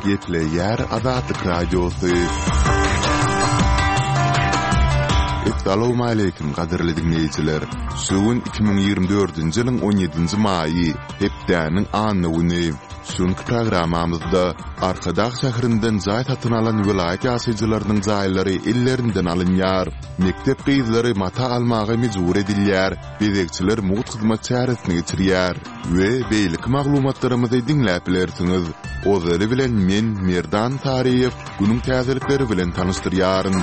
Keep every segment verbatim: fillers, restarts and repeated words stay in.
Gepleyer Azatlyk Radiosu. Assalamu alaykum gaderli dinleyijiler. Şuun iki bin ýygrimi dördünji ýylyň on ýedinji maýy hepdäniň anyny güni. Şuňky programamyzda Arkadag şäherinden jaý satyn alan vilayet ýaşaýjylarynyň jaýlary illerinden alynýar. Mektep gyzlary mata almagy mejbur edilýär. Bezekçiler mugut hyzmat çäresine geçirýär we beýlik maglumatlarymyzy dinläp bilersiňiz. Ozary bilen men Merdan Tariýew günüň täzelikleri bilen tanystyryaryn.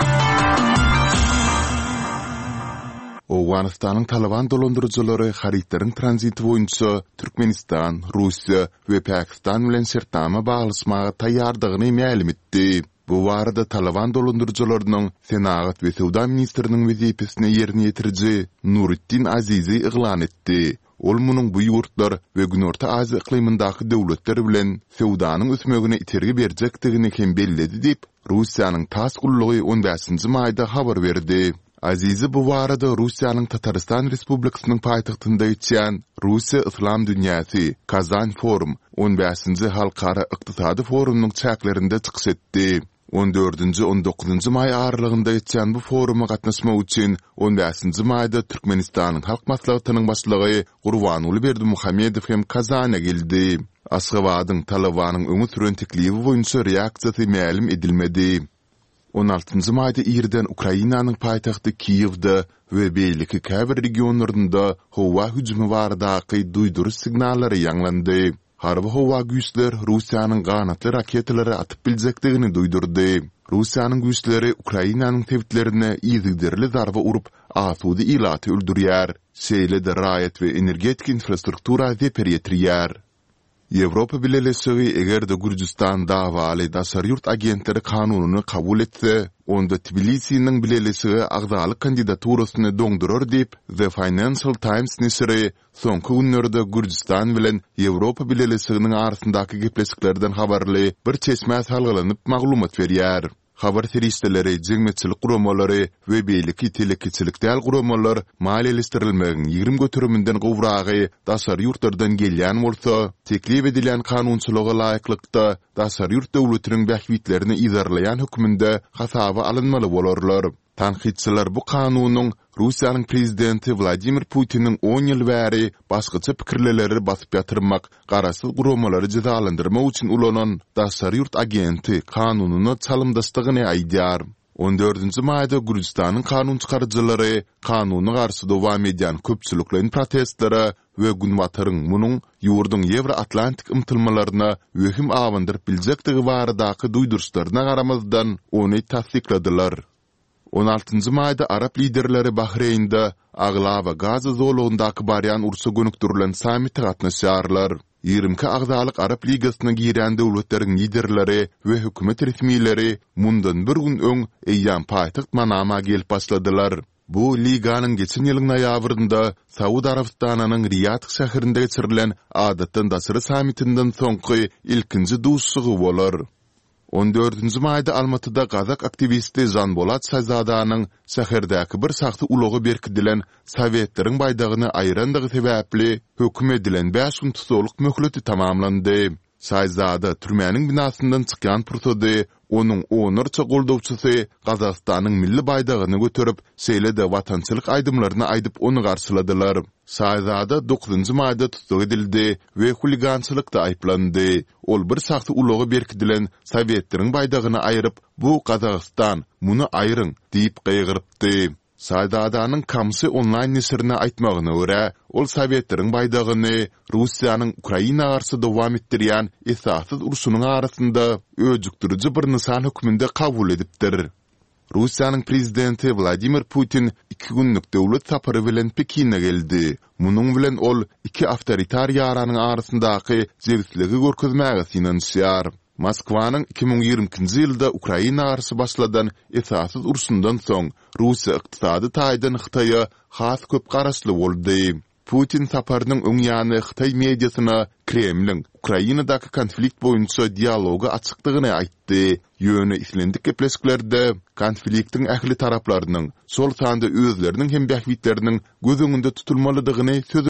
Owganistanyň Taliban dolandyrjylary haritlaryň tranziti boýunça Türkmenistan, Russiýa we Pakistan bilen şertnama baglasmaga taýýardygyny ma'lum etdi. Bu barada Taliban dolandyrjylarynyň Senagat we Sowda ministriniň wezipesine ýerine ýetiriji Nuruddin Azizi iglan etdi. Ol munyň bu ýurtlar we Günorta Aziýa iqlimyndaky döwletler bilen sowdanyň ösmegine itergi berjekdigini hem belledi diýip Russiýanyň tas gullugy on beşinji maýda habar berdi. Azizi bu barada Russiýanyň Tataristan Respublikasynyň paýtagtynda geçýän Russiýa Islam Dünýäsi Kazan Forum on beşinji halkara ykdysady forumynyň çäklerinde çykyş etdi. on dördünji on dokuzunji maý aralygynda geçýän bu foruma gatnaşmak üçin on beşinji maýda Türkmenistanyň halk maslahatynyň başlygy Gurbanuly Berdimuhammedow hem Kazana geldi. Aşgabatyň Talabanyň öňe süren teklibi boýunça reaksiýasy ma'lum edilmedi. on altıncı maýda ýerden Ukrainanyň paýtagty Kiýewde we beýleki käbir regionlarynda howa hüjümi baradaky duýduruş signallary ýanglandy. Harby howa güýçler Russiýanyň ganatly raketalary atyp biljekdigini duýdurdy. Russiýanyň güýçleri Ukrainanyň tewitlerine ýygyderli zarba urup asudy ilaty öldürýär. Şeýle-de raýat we energetik infrastruktura zeper ýetirýär. Ýewropa Birleşigi egerde Gürjistan dawaly daşary ýurt agentleri kanunyny kabul etse, onda Tbilisi'niň Birleşigi agzalyk kandidaturasyny doňdurar diýip The Financial Times nesiri soňky günlerde Gürjistan bilen Ýewropa Birleşiginiň arasyndaky gepleşiklerden habarly bir çeşme salgylanyp maglumat berýär. Habar serişdeleri, jegmetçilik guramalary we beýleki telekiçilik däl guramalar maliýeleşdirilmegen ýigrim götürümünden gowragy daşary ýurtlardan gelýän bolsa, teklip edilen kanunçylyga laýyklykda daşary ýurt döwletiniň bähwitlerini izarlaýan hükmünde hasaba alynmaly bolarlar. Tanqidçiler bu kanunyň Russiýanyň prezidenti Vladimir Putiniň on ýyl bäri başgaça pikirleleri basyp ýatyrmak, garasyz guramalary jazalandyrmak üçin ulanan daşary ýurt agenti kanunyny çalymdaşdygyny aýdýar. on dördünji maýda Gürjistanyň kanun çykarjylary kanuny garşy dowam edýän köpçüliklerin protestlere we günwataryň munyň ýurdun Ýewroatlantik ymtylmalaryna wehim awandyryp biljekdigi baradaky duýduruşlaryna garamazdan ony tasdikladiler. on altıncı maýda Arap liderleri Bahreýnde Aglava Gaza zolundaky barýan ursa gönükdirilen sammitde gatnaşýarlar. ýygrimi agzalyk Arap ligasyna giren döwletleriň liderleri we hökümet resmiýetleri mundan bir gün öň eýýän paýtaxt Manama gelip başladylar. Bu liganyň geçen ýylyň noýabrynda Saudi Arabistanynyň Riyad şäherinde geçirilen adatdan daşary sammitinden soňky ilkinji duşsugy bolar. on dördünji maýda Almatyda Gazak aktivisti Janbolat Şahzadanyň şäherdäki bir sagty ulogy berkidilen Sowietleriň baýdagyny aýrandygy sebäpli hökm edilen beş gün tutuluk möhleti tamamlandy. Şahzada türmäniň binasyndan çykýan pursady onuň onurça goldawçysy Gazakstanyň milli baýdagyny götürip, şeýle-de watançylyk aýdymlaryny aýdyp onu garşyladylar. Şahzada dokuzunji maýda tutuk edildi we huligançylykda aýplandy. Ol bir sagty ulogy berkidilen Sowietleriň baýdagyny aýryp, bu Gazakstan, muny aýryň diýip gaýgyrypdy. Şahzadanyň kamsy online nesirine aýtmagyna görä, ol Sowietleriň baýdagyny Russiýanyň Ukraina garşy dowam etdirýän esassız uruşunyň arasynda öjükdiriji bir nysan hükmünde kabul edipdir. Russiýanyň prezidenti Vladimir Putin iki günlük döwlet sapary bilen Pekin'e geldi. Munyň bilen ol iki awtoritar ýaranyň arasyndaky jewisligi görkezmäge synanýar. Moskwanyň iki bin ýygrimiňji ýylda Ukraina garşy başladan esassız uruşundan soň Russiýa ykdysady taýdan Hytaýa has köp garaşly boldy. Putin saparynyň öň ýany Hytaý mediasyna Kremliň Ukrainadaky konflikt boýunça dialoga açykdygyny aýtdy. Ýöne islendik gepleşiklerde konfliktiň ähli taraplarynyň sol sanda özleriniň hem bähwitleriniň göz öňünde tutulmalydygyny söz